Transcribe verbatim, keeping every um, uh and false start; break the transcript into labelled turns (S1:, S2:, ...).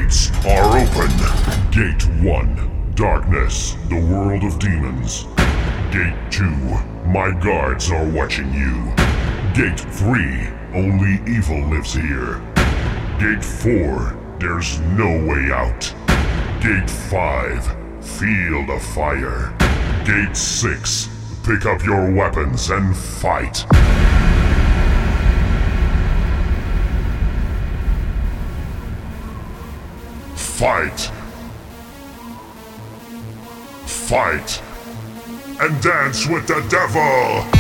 S1: gates are open. Gate one, darkness, the world of demons. Gate two, my guards are watching you. Gate three, only evil lives here. Gate four, there's no way out. Gate five, field of fire. Gate six, pick up your weapons and fight. Fight. Fight. And dance with the devil!